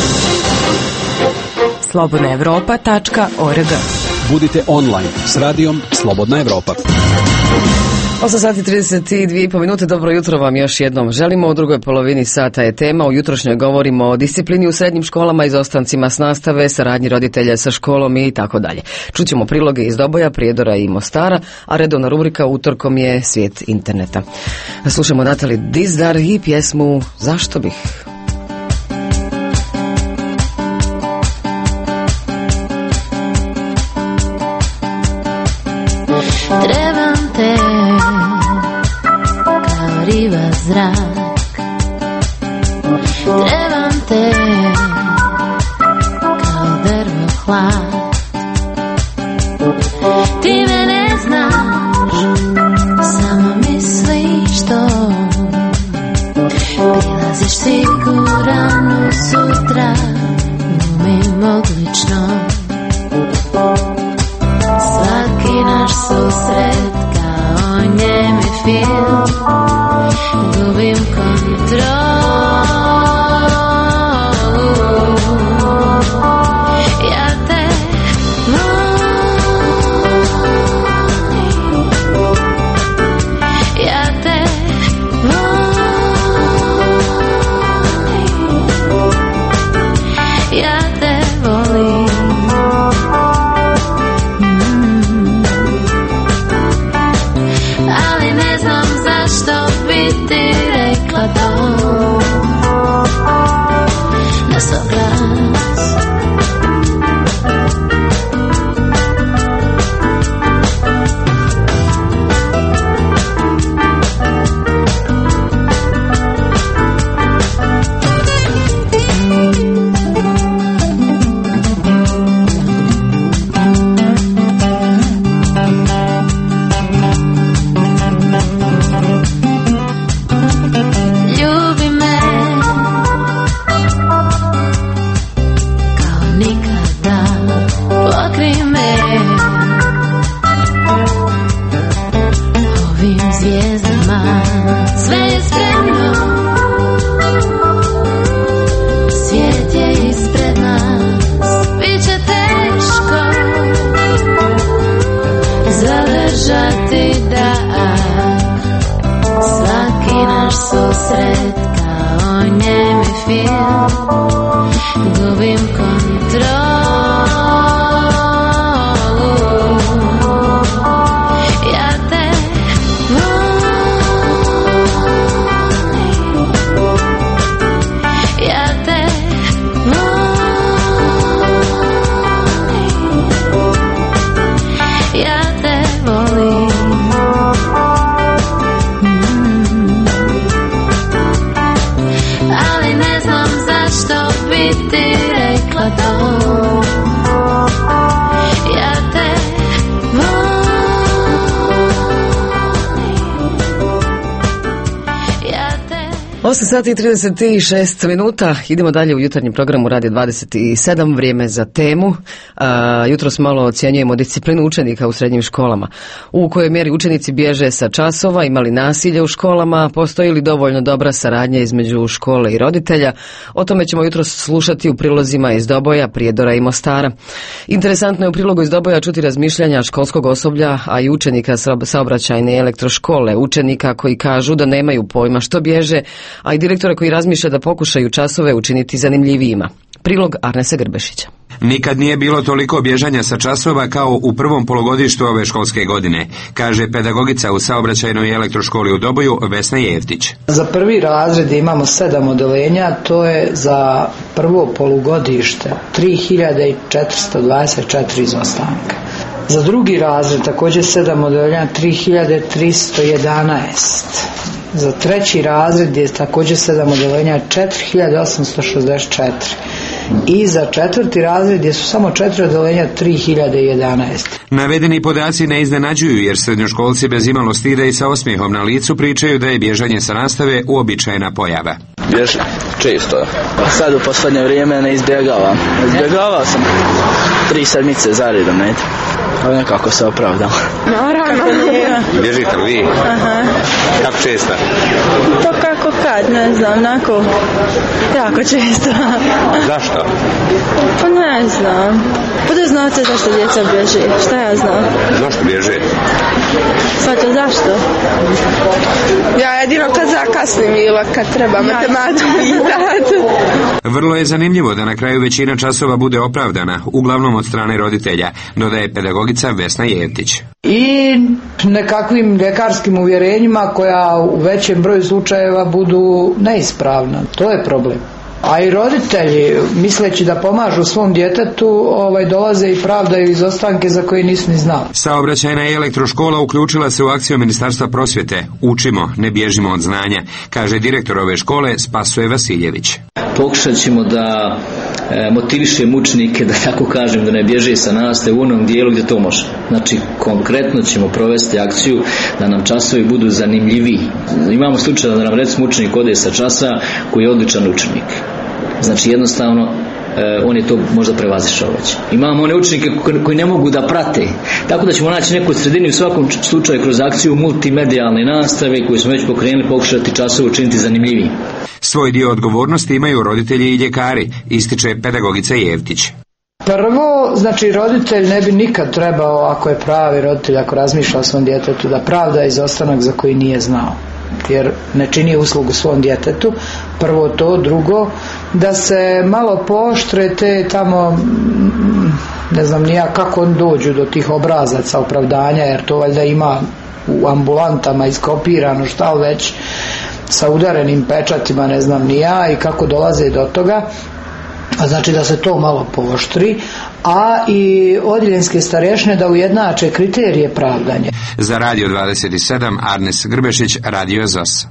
slobodnaevropa.org. Budite online s radijom Slobodna Evropa. 8 sati 32,5 minute, dobro jutro vam još jednom želimo. U drugoj polovini sata je tema, u jutrošnjoj govorimo o disciplini u srednjim školama, izostancima s nastave, saradnji roditelja sa školom i tako dalje. Čućemo priloge iz Doboja, Prijedora i Mostara, a redovna rubrika utorkom je Svijet interneta. Slušamo Natali Dizdar i pjesmu Zašto bih? Trebam te kao riva zrak, trebam te kao drvo hlad. Ti me ne znaš, samo misliš to, prilaziš siguran u sutra, glumim odlično. Svaki naš susret kao njemi film, gubim kontrolu. Ja te volim, ja te volim, ja te volim. Ali ne znam zašto bi ti rekla to na svoj glas. Ljubi me kao nikada, pokrij me ovim zvijezdama. Sve je spremno, svijet je ispred nas. Biće teško zadržati dah. Svaki naš susret kao njemi film, gubim kontrolu. Ja te volim, ja te volim, ja te volim. Ali ne znam zašto bi ti rekla to. Ja te volim, ja te 8 sati i 36 minuta, idemo dalje u jutarnjem programu Radio 27, vrijeme za temu. Jutros malo ocjenjujemo disciplinu učenika u srednjim školama. U kojoj mjeri učenici bježe sa časova, imali nasilje u školama, postoji li dovoljno dobra saradnja između škole i roditelja. O tome ćemo jutros slušati u prilozima iz Doboja, Prijedora i Mostara. Interesantno je u prilogu iz Doboja čuti razmišljanja školskog osoblja, a i učenika saobraćajne i elektroškole, učenika koji kažu da nemaju pojma što bježe, a i direktora koji razmišlja da pokušaju časove učiniti zanimljivijima. Prilog Arnesa Grbešića. Nikad nije bilo toliko bježanja sa časova kao u prvom polugodištu ove školske godine, kaže pedagogica u saobraćajnoj i elektroškoli u Doboju Vesna Jeftić. Za prvi razred imamo 7 odeljenja, to je za prvo polugodište 3424 izostanka. Za drugi razred također 7 odeljenja 3311. Za treći razred je također 7 odeljenja 4864. I za četvrti razred gdje su samo 4 odeljenja 3011. Navedeni podaci ne iznenađuju jer srednjoškolci bez imalo stida i sa osmijehom na licu pričaju da je bježanje sa nastave uobičajena pojava. Bježi? Često. Sad u posljednje vrijeme ne izbjegavam. Izbjegavao sam 3 sedmice zaredom, ne? Ali nekako se opravdam. Naravno. Bježite li vi? Aha. Kako često? To kako kad, ne znam, onako jako često. Zašto? Pa ne znam. Pa da znate zašto djeca bježi, šta ja znam. Zašto bježe? Svato zašto? Ja jedino kad zakasnim ili kad treba matematiku pitati. Vrlo je zanimljivo da na kraju većina časova bude opravdana, uglavnom od strane roditelja, dodaje pedagogica Vesna Jevtić. I nekakvim ljekarskim uvjerenjima koja u većem broju slučajeva budu neispravna. To je problem. A i roditelji, misleći da pomažu svom djetetu, dolaze i pravdaju izostanke za koje nisu ni znali. Saobraćajna elektroškola uključila se u akciju Ministarstva prosvjete. Učimo, ne bježimo od znanja, kaže direktor ove škole Spasoje Vasiljević. Pokušat ćemo da motivišemo učenike, da tako kažem, da ne bježe sa nastave u onom dijelu gdje to može. Znači, konkretno ćemo provesti akciju da nam časovi budu zanimljiviji. Imamo slučaj da nam recimo učenik ode sa časa koji je odličan učenik. Znači, jednostavno, on je to možda prevazišao već. Imamo one učenike koji ne mogu da prate. Tako da ćemo naći neku sredinu u svakom slučaju kroz akciju multimedijalne nastave koju smo već pokrenuli, pokušati časove učiniti zanimljiviji. Svoj dio odgovornosti imaju roditelji i ljekari, ističe pedagogica Jevtić. Prvo, znači roditelj ne bi nikad trebao, ako je pravi roditelj, ako razmišlja o svom djetetu, da pravda izostanak za koji nije znao. Jer ne čini uslugu svom djetetu. Prvo to, drugo, da se malo pooštre te tamo, ne znam ni ja kako dođu do tih obrazaca opravdanja, jer to valjda ima u ambulantama iskopirano šta već sa udarenim pečatima, ne znam ni ja, i kako dolaze do toga. A znači da se to malo pooštri, a i odjeljenske starješne da ujednače kriterije pravdanja. Za Radio 27, Arnes Grbešić, Radio ZOS.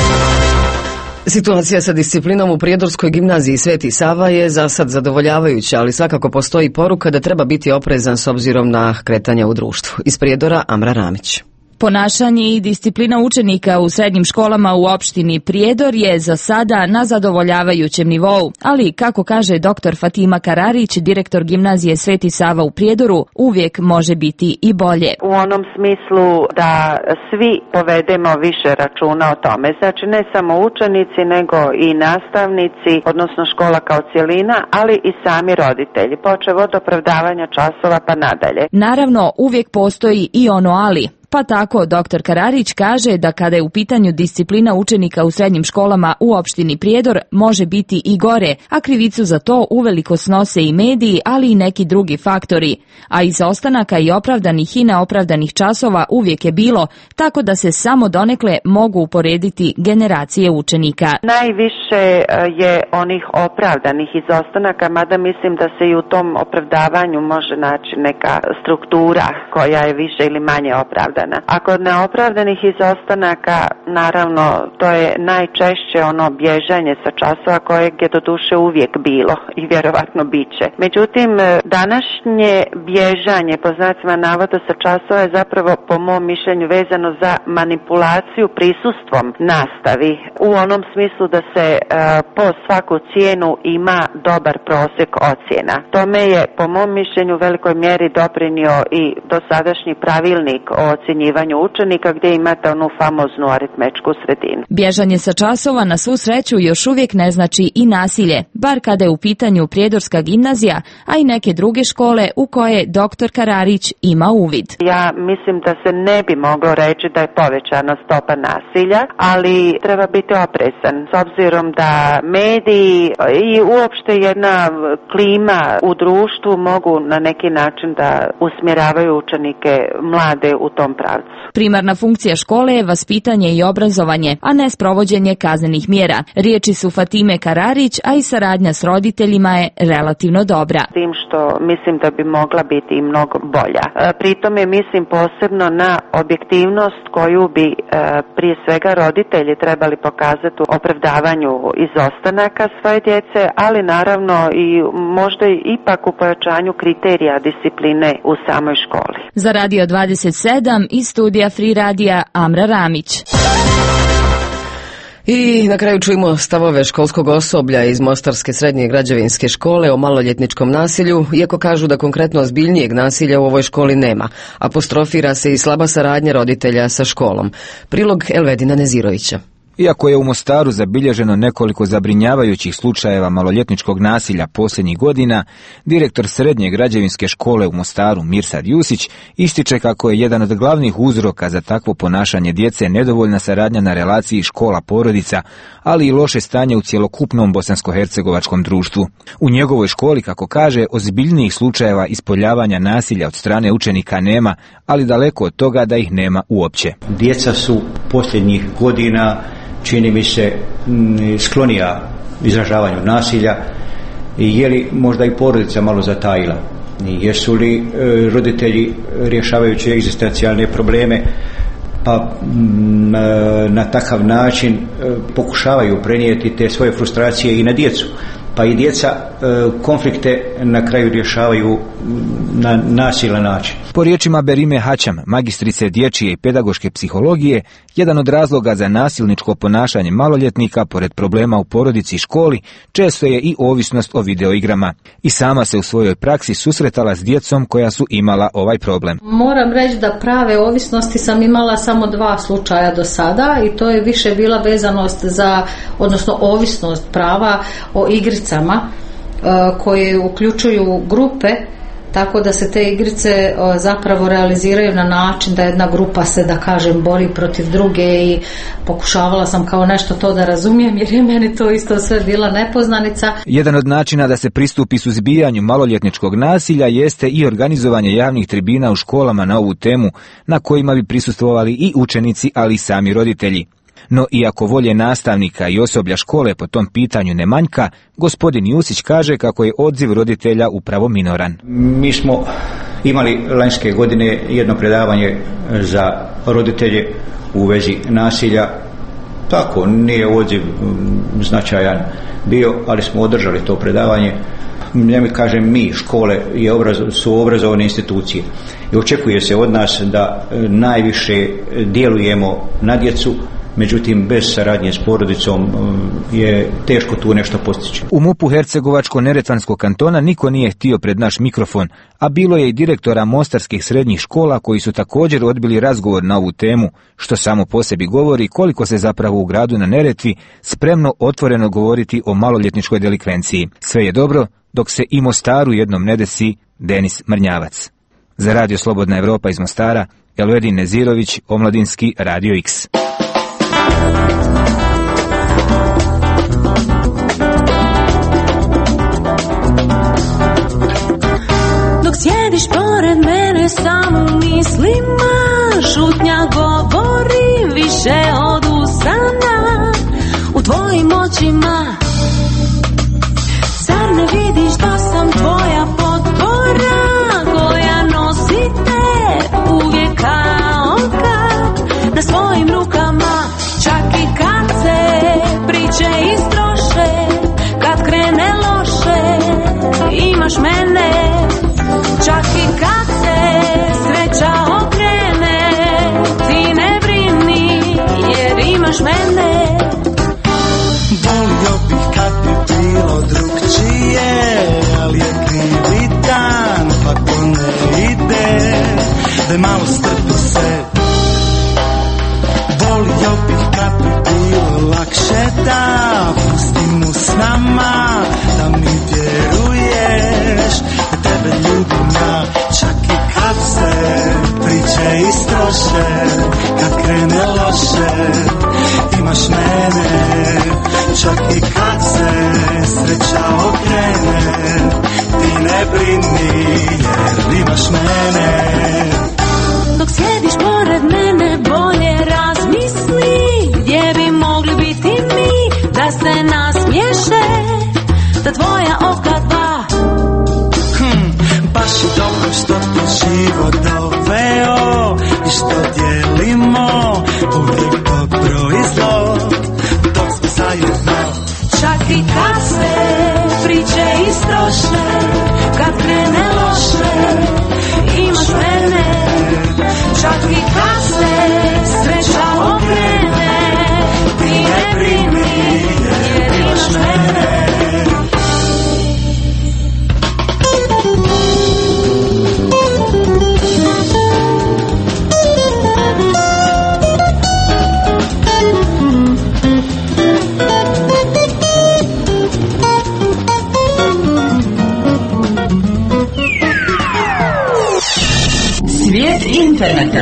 Situacija sa disciplinom u Prijedorskoj gimnaziji Sveti Sava je za sad zadovoljavajuća, ali svakako postoji poruka da treba biti oprezan s obzirom na kretanja u društvu. Iz Prijedora, Amra Ramić. Ponašanje i disciplina učenika u srednjim školama u opštini Prijedor je za sada na zadovoljavajućem nivou, ali, kako kaže dr. Fatima Kararić, direktor gimnazije Sveti Sava u Prijedoru, uvijek može biti i bolje. U onom smislu da svi povedemo više računa o tome, znači ne samo učenici, nego i nastavnici, odnosno škola kao cjelina, ali i sami roditelji, počev od opravdavanja časova pa nadalje. Naravno, uvijek postoji i ono ali. Pa tako, dr. Kararić kaže da kada je u pitanju disciplina učenika u srednjim školama u opštini Prijedor može biti i gore, a krivicu za to uveliko snose i mediji, ali i neki drugi faktori. A izostanaka i opravdanih i neopravdanih časova uvijek je bilo, tako da se samo donekle mogu uporediti generacije učenika. Najviše je onih opravdanih izostanaka, mada mislim da se i u tom opravdavanju može naći neka struktura koja je više ili manje opravdana. A kod neopravdanih izostanaka, naravno, to je najčešće ono bježanje sa časova kojeg je doduše uvijek bilo i vjerovatno bit će. Međutim, današnje bježanje po znacima navoda sa časova je zapravo po mom mišljenju vezano za manipulaciju prisustvom nastavi u onom smislu da se po svaku cijenu ima dobar prosjek ocjena. Tome je po mom mišljenju u velikoj mjeri doprinio i dosadašnji pravilnik o ocjenjivanju učenika gdje imate onu famoznu aritmetičku sredinu. Bježanje sa časova na svu sreću još uvijek ne znači i nasilje, bar kada je u pitanju Prijedorska gimnazija, a i neke druge škole u koje dr. Kararić ima uvid. Ja mislim da se ne bi moglo reći da je povećana stopa nasilja, ali treba biti oprezan s obzirom da mediji i uopšte jedna klima u društvu mogu na neki način da usmjeravaju učenike mlade u tom pravcu. Primarna funkcija škole je vaspitanje i obrazovanje, a ne sprovođenje kaznenih mjera. Riječi su Fatime Kararić, a i saradnja s roditeljima je relativno dobra. Tim što mislim da bi mogla biti i mnogo bolja. Pritome mislim posebno na objektivnost koju bi prije svega roditelji trebali pokazati u opravdavanju izostanaka svoje djece, ali naravno i možda ipak u pojačanju kriterija discipline u samoj školi. Za Radio 27 iz studija Free Radija Amra Ramić. I na kraju čujemo stavove školskog osoblja iz Mostarske srednje građevinske škole o maloljetničkom nasilju, iako kažu da konkretno ozbiljnijeg nasilja u ovoj školi nema. Apostrofira se i slaba saradnja roditelja sa školom. Prilog Elvedina Nezirovića. Iako je u Mostaru zabilježeno nekoliko zabrinjavajućih slučajeva maloljetničkog nasilja posljednjih godina, direktor Srednje građevinske škole u Mostaru Mirsad Jusić ističe kako je jedan od glavnih uzroka za takvo ponašanje djece nedovoljna saradnja na relaciji škola-porodica, ali i loše stanje u cjelokupnom bosansko-hercegovačkom društvu. U njegovoj školi, kako kaže, ozbiljnijih slučajeva ispoljavanja nasilja od strane učenika nema, ali daleko od toga da ih nema uopće. Djeca su posljednjih godina, čini mi se, sklonija izražavanju nasilja, i je li možda i porodica malo zatajila? Jesu li roditelji rješavajući egzistencijalne probleme pa na takav način pokušavaju prenijeti te svoje frustracije i na djecu? Pa i djeca konflikte na kraju rješavaju na nasilan način. Po riječima Berime Haćam, magistrice dječje i pedagoške psihologije, jedan od razloga za nasilničko ponašanje maloljetnika, pored problema u porodici i školi, često je i ovisnost o videoigrama. I sama se u svojoj praksi susretala s djecom koja su imala ovaj problem. Moram reći da prave ovisnosti sam imala samo 2 slučaja do sada, i to je više bila vezanost za, odnosno ovisnost prava o igricama koje uključuju grupe, tako da se te igrice zapravo realiziraju na način da jedna grupa se, da kažem, bori protiv druge, i pokušavala sam kao nešto to da razumijem, jer je meni to isto sve bila nepoznanica. Jedan od načina da se pristupi suzbijanju maloljetničkog nasilja jeste i organizovanje javnih tribina u školama na ovu temu, na kojima bi prisustvovali i učenici, ali i sami roditelji. No iako volje nastavnika i osoblja škole po tom pitanju ne manjka, gospodin Jusić kaže kako je odziv roditelja upravo minoran. Mi smo imali lanjske godine jedno predavanje za roditelje u vezi nasilja. Tako, nije odziv značajan bio, ali smo održali to predavanje. Ja mi kažem, mi, škole su obrazovane institucije i očekuje se od nas da najviše djelujemo na djecu. Međutim, bez saradnje s porodicom je teško tu nešto postići. U MUP-u Hercegovačko-neretvanskog kantona niko nije htio pred naš mikrofon, a bilo je i direktora mostarskih srednjih škola koji su također odbili razgovor na ovu temu, što samo po sebi govori koliko se zapravo u gradu na Neretvi spremno otvoreno govoriti o maloljetničkoj delikvenciji. Sve je dobro dok se i Mostaru jednom ne desi. Denis Mrnjavac. Za Radio Slobodna Evropa iz Mostara, Elvedin Nezirović, Omladinski Radio X. Dok sjediš pored mene samo u mislima, šutnja govori više od usana. U tvojim očima zar ne vidiš da sam tvoja potpora, koja nosi te uvijek kao kad na svojim rukama. Čak i kad se priče istroše, kad krene loše, imaš mene. Čak i kad se sreća okrene, ti ne brini, jer imaš mene. Volio bih kad bi bilo drugčije, ali je krivi dan, pa to ne ide, da malo strpi se. Volio bih kad bi bilo lakše da pustim mu s nama, da mi vjeruješ, da tebe ljubim ja. Čak i kad se priče istroše, kad krene loše, imaš mene. Čak i kad se sreća okrene, ti ne brini, jer imaš mene. Dok sjediš pored mene, bolje razmisli, gdje bi mogli biti mi, da se nasmiješe, da tvoja oka dva. Baš je dobro što ti život doveo i što dijelimo uvijek dobro i zlo, dok smo zajedno. Čak i kad se priče istroše, kad krene loše, imaš mene. Čak i kad se interneta.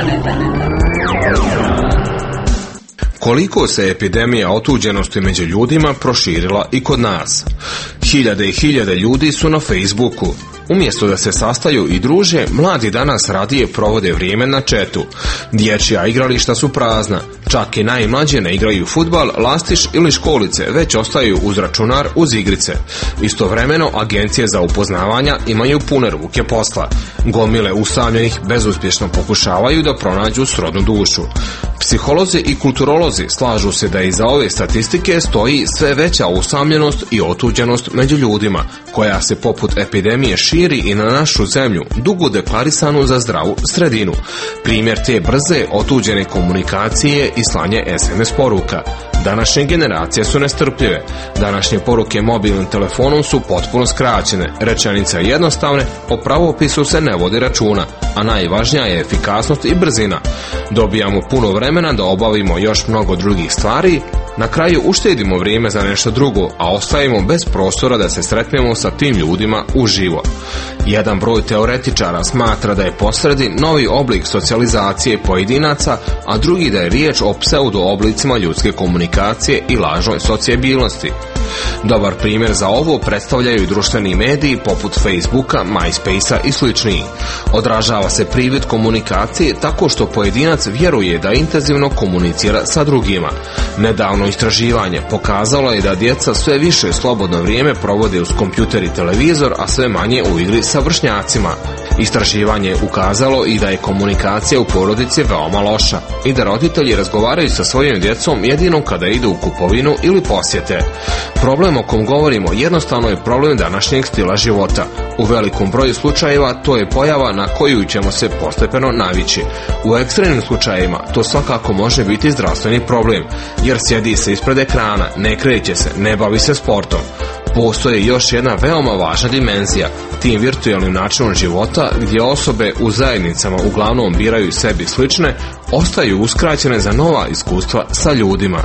Koliko se epidemija otuđenosti među ljudima proširila i kod nas. Hiljade i hiljade ljudi su na Facebooku. Umjesto da se sastaju i druže, mladi danas radije provode vrijeme na chatu. Dječja igrališta su prazna, čak i najmlađe ne igraju fudbal, lastiš ili školice, već ostaju uz računar uz igrice. Istovremeno, agencije za upoznavanja imaju pune ruke posla. Gomile usamljenih bezuspješno pokušavaju da pronađu srodnu dušu. Psiholozi i kulturolozi slažu se da iza ove statistike stoji sve veća usamljenost i otuđenost među ljudima, koja se poput epidemije širi i na našu zemlju, dugo deklarisanu za zdravu sredinu. Primjer te brze otuđene komunikacije i slanje SMS poruka. Današnje generacije su nestrpljive. Današnje poruke mobilnim telefonom su potpuno skraćene, rečenice jednostavne, o pravopisu se ne vodi računa, a najvažnija je efikasnost i brzina. Dobijamo puno vremena da obavimo još mnogo drugih stvari, na kraju uštedimo vrijeme za nešto drugo, a ostajemo bez prostora da se sretnemo sa tim ljudima uživo. Jedan broj teoretičara smatra da je posredi novi oblik socijalizacije pojedinaca, a drugi da je riječ o pseudo oblicima ljudske komunikacije i lažnoj socijabilnosti. Dobar primjer za ovo predstavljaju društveni mediji poput Facebooka, MySpacea i sličniji. Odražava se privid komunikacije tako što pojedinac vjeruje da intenzivno komunicira sa drugima. Nedavno istraživanje pokazalo je da djeca sve više slobodno vrijeme provode uz kompjuter i televizor, a sve manje u igri sa vršnjacima. Istraživanje je ukazalo i da je komunikacija u porodici veoma loša i da roditelji razgovaraju sa svojim djecom jedino kada idu u kupovinu ili posjete. Problem o kom govorimo jednostavno je problem današnjeg stila života. U velikom broju slučajeva to je pojava na koju ćemo se postepeno navići. U ekstremnim slučajevima to svakako može biti zdravstveni problem, jer sjedi se ispred ekrana, ne kreće se, ne bavi se sportom. Postoji još jedna veoma važna dimenzija, tim virtualnim načinom života gdje osobe u zajednicama uglavnom biraju sebi slične, ostaju uskraćene za nova iskustva sa ljudima.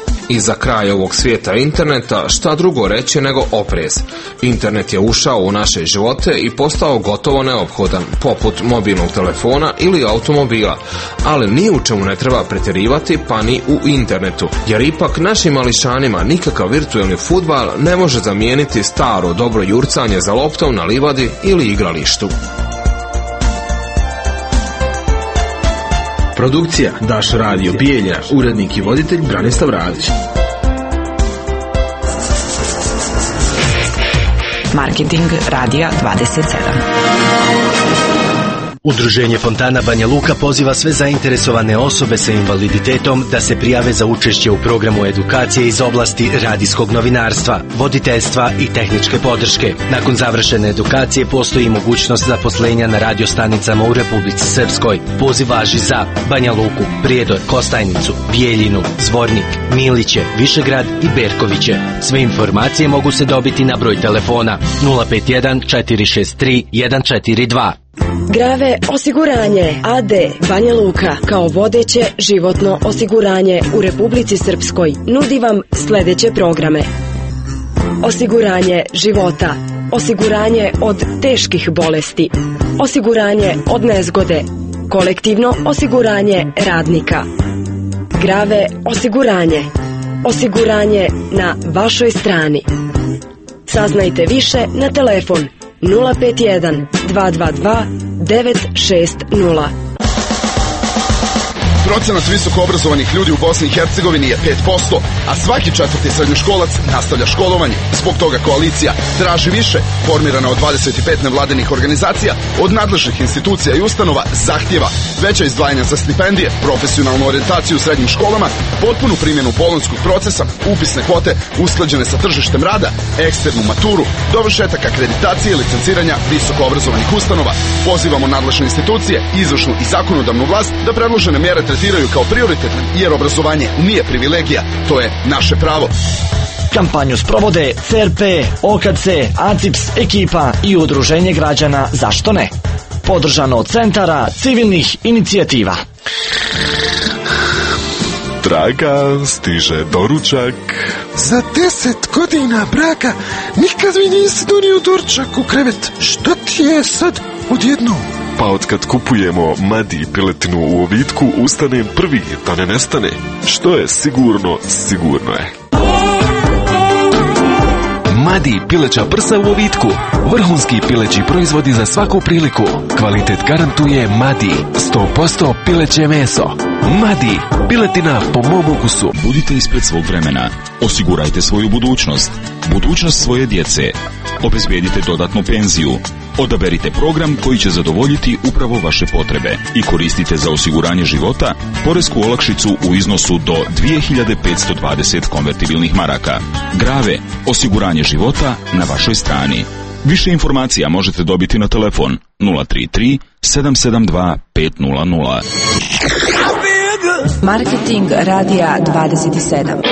I za kraj ovog svijeta interneta, šta drugo reći nego oprez. Internet je ušao u naše živote i postao gotovo neophodan, poput mobilnog telefona ili automobila, ali ni u čemu ne treba pretjerivati, pa ni u internetu, jer ipak našim mališanima nikakav virtualni fudbal ne može zamijeniti staro dobro jurcanje za loptom na livadi ili igralištu. Produkcija Daš Radio Bijelja, urednik i voditelj Branislav Radić. Marketing Radija 27. Udruženje Fontana Banja Luka poziva sve zainteresovane osobe sa invaliditetom da se prijave za učešće u programu edukacije iz oblasti radijskog novinarstva, voditeljstva i tehničke podrške. Nakon završene edukacije postoji mogućnost zaposlenja na radiostanicama u Republici Srpskoj. Poziv važi za Banja Luku, Prijedor, Kostajnicu, Bijeljinu, Zvornik, Miliće, Višegrad i Berkoviće. Sve informacije mogu se dobiti na broj telefona 051 463 142. Grave osiguranje AD Banja Luka kao vodeće životno osiguranje u Republici Srpskoj nudi vam sljedeće programe: osiguranje života, osiguranje od teških bolesti, osiguranje od nezgode, kolektivno osiguranje radnika. Grave osiguranje, osiguranje na vašoj strani. Saznajte više na telefon 051 222 960. Procenat visoko obrazovanih ljudi u Bosni i Hercegovini je 5%, a svaki četvrti srednjoškolac nastavlja školovanje. Zbog toga koalicija traži više, formirana od 25 nevladinih organizacija, od nadležnih institucija i ustanova, zahtjeva veća izdvajanja za stipendije, profesionalnu orijentaciju u srednjim školama, potpunu primjenu bolonjskog procesa, upisne kvote usklađene sa tržištem rada, eksternu maturu, dovršetak akreditacije i licenciranja visoko obrazovanih ustanova. Pozivamo nadležne institucije, izvršnu i zakonodavnu vlast da predložene mjere tretiraju kao prioritetne, jer obrazovanje nije privilegija, to je naše pravo. Kampanju sprovode CRP, OKC, ACIPS, ekipa i Udruženje građana Zašto ne? Podržano od centara civilnih inicijativa. Draga, stiže doručak. Za 10 godina braka nikad mi nisi donio doručak u krevet. Što ti je sad odjednom? Pa otkad kupujemo Madi piletinu u Ovitku, ustanem prvi da ne nestane. Što je sigurno, sigurno je. Madi pileća prsa u Ovitku. Vrhunski pileći proizvodi za svaku priliku. Kvalitet garantuje Madi. 100% pileće meso. Madi, piletina po mom ukusu. Budite ispred svog vremena. Osigurajte svoju budućnost. Budućnost svoje djece. Obezbijedite dodatnu penziju. Odaberite program koji će zadovoljiti upravo vaše potrebe i koristite za osiguranje života poresku olakšicu u iznosu do 2520 konvertibilnih maraka. Grave, osiguranje života na vašoj strani. Više informacija možete dobiti na telefon 033 772 500. Marketing radija 27.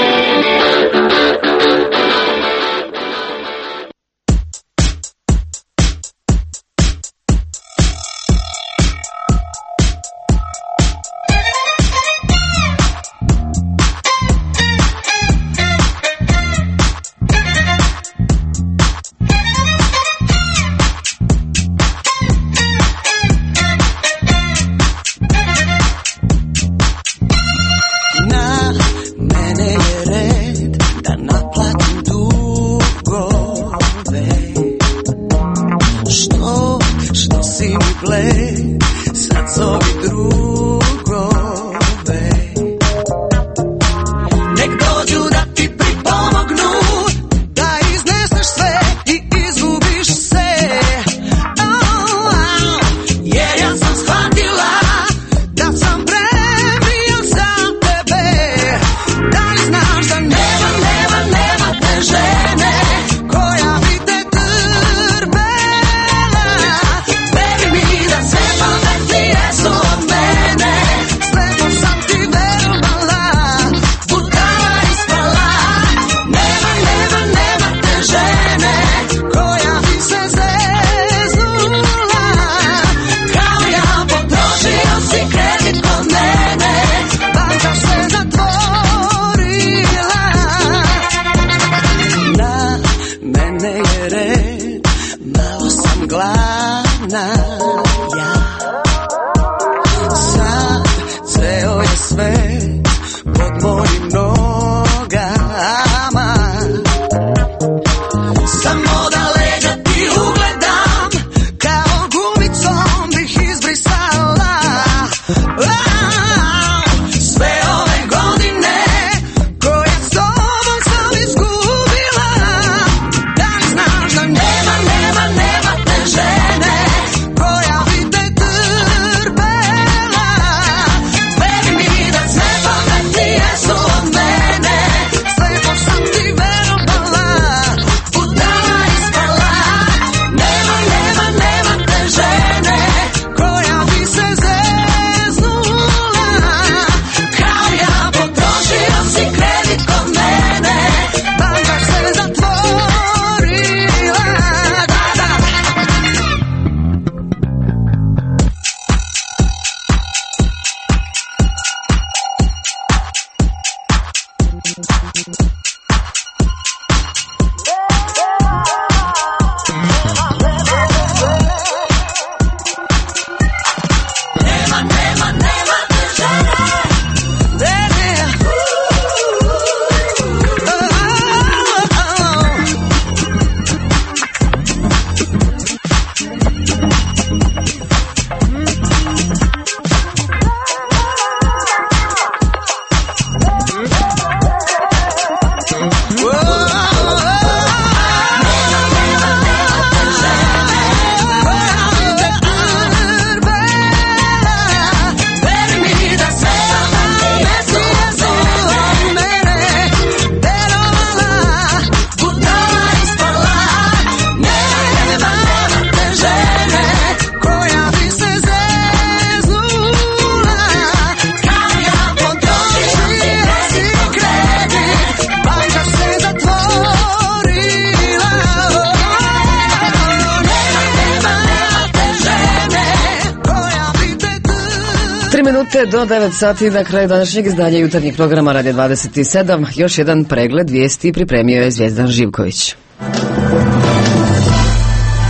Do 9 sati na kraju današnjeg izdanja jutarnjeg programa Radio 27. Još jedan pregled vijesti pripremio je Zvijezdan Živković.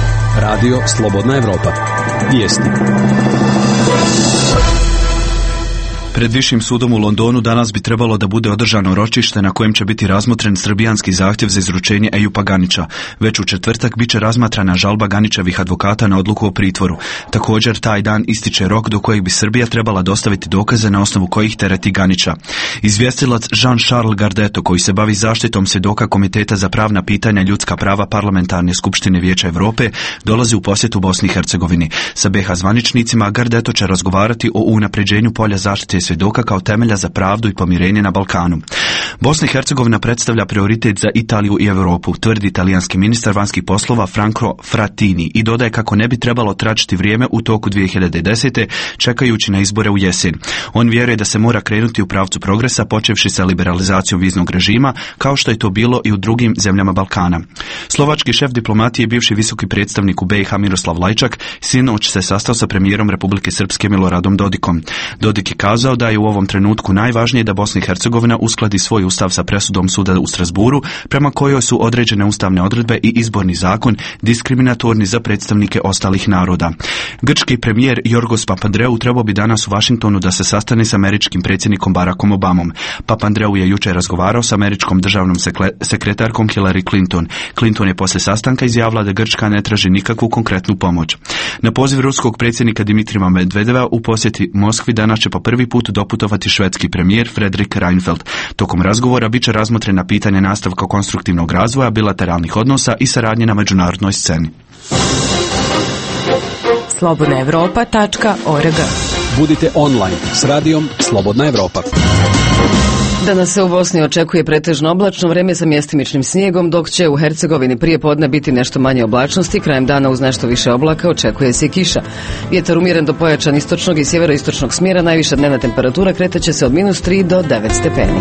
Radio Slobodna Evropa. Vijesti. Pred Višim sudom u Londonu danas bi trebalo da bude održano ročište na kojem će biti razmotren srbijanski zahtjev za izručenje Ejupa Ganića. Već u četvrtak bit će razmatrana žalba Ganićevih advokata na odluku o pritvoru. Također, taj dan ističe rok do kojeg bi Srbija trebala dostaviti dokaze na osnovu kojih tereti Ganića. Izvjestilac Jean-Charles Gardeto, koji se bavi zaštitom svjedoka Komiteta za pravna pitanja ljudska prava Parlamentarne skupštine Vijeća Europe, dolazi u posjetu Bosni i Hercegovini. Sa BiH zvaničnicima Gardeto će razgovarati o unapređenju polja zaštite svjedoka kao temelja za pravdu i pomirenje na Balkanu. Bosna i Hercegovina predstavlja prioritet za Italiju i Europu, tvrdi italijanski ministar vanjskih poslova Franco Frattini i dodaje kako ne bi trebalo tračiti vrijeme u toku 2010. čekajući na izbore u jesen. On vjeruje da se mora krenuti u pravcu progresa, počevši sa liberalizacijom viznog režima, kao što je to bilo i u drugim zemljama Balkana. Slovački šef diplomatije i bivši visoki predstavnik u BiH Miroslav Lajčak sinoć se sastao sa premijerom Republike Srpske Miloradom Dodikom. Dodik je kazao da je u ovom trenutku najvažnije da Bosna i Hercegovina uskladi svoj ustav sa presudom suda u Strasburu, prema kojoj su određene ustavne odredbe i izborni zakon diskriminatorni za predstavnike ostalih naroda. Grčki premijer Jorgos Papandreou trebao bi danas u Vašingtonu da se sastane s američkim predsjednikom Barackom Obamom. Papandreou je jučer razgovarao s američkom državnom sekretarkom Hillary Clinton. Clinton je poslije sastanka izjavila da Grčka ne traži nikakvu konkretnu pomoć. Na poziv ruskog predsjednika Dimitrija Medvedeva u posjeti Moskvi danas će po prvi put doputovati švedski premijer Fredrik Reinfeldt. Tokom razgovora bit će razmotrena pitanja nastavka konstruktivnog razvoja, bilateralnih odnosa i saradnje na međunarodnoj sceni. slobodnaevropa.org. Budite online s radijom Slobodna Evropa. Danas se u Bosni očekuje pretežno oblačno vrijeme sa mjestimičnim snijegom, dok će u Hercegovini prije podne biti nešto manje oblačnosti, krajem dana uz nešto više oblaka očekuje se i kiša. Vjetar umjeren do pojačan istočnog i sjeveroistočnog smjera, najviša dnevna temperatura kretat će se od -3 do 9 stepeni.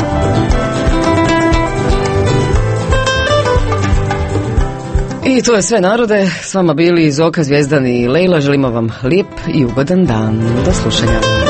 I to je sve, narode, s vama bili Zoka, Zvjezdani i Lejla, želimo vam lijep i ugodan dan. Do slušanja.